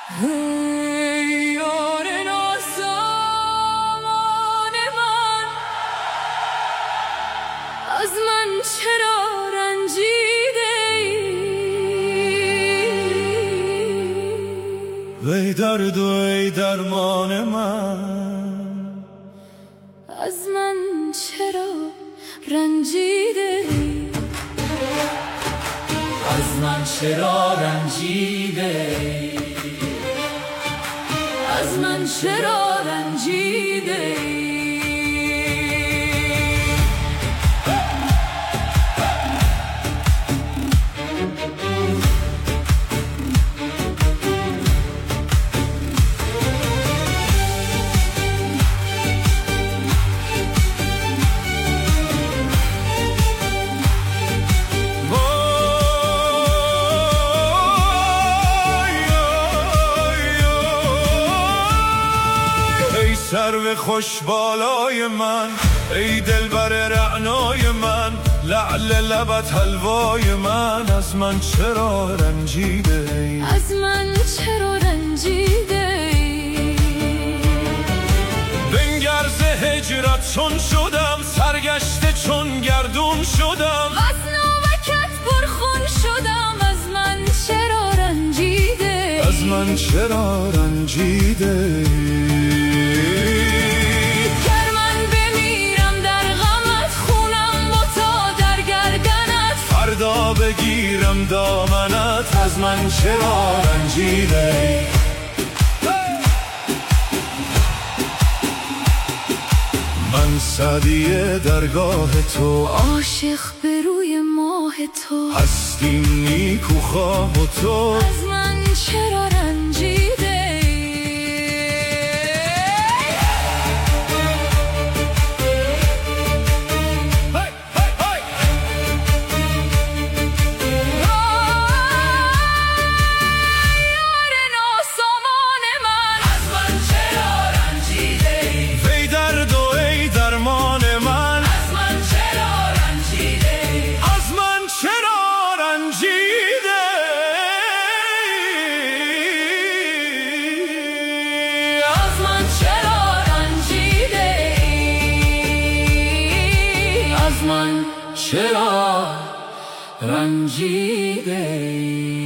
ای یار ناسامان من، از من چرا رنجیده ای؟ ای درد و ای درمان من، از من چرا رنجیده ای؟ از من چرا رنجیده ای؟ از من چرا رنجیده ای؟ سرو خوش بالای من، ای دلبر رعنای من، لعل لبت حلوای من، از من چرا رنجیده ای؟ از من چرا رنجیده ای؟ بنگر ز هجرت چون شدم، سرگشته چون گردون شدم، از ناوکت پرخون شدم، از من چرا رنجیده ای؟ از من چرا رنجیده ای؟ فردا بگیرم دامنت، از من چرا رنجیده ای؟ من سعدی درگاه تو، عاشق به روی ماه تو، هستیم نیکوخواه و تو، از من چرا رنجیده ای؟ من چرا رنجیده ای؟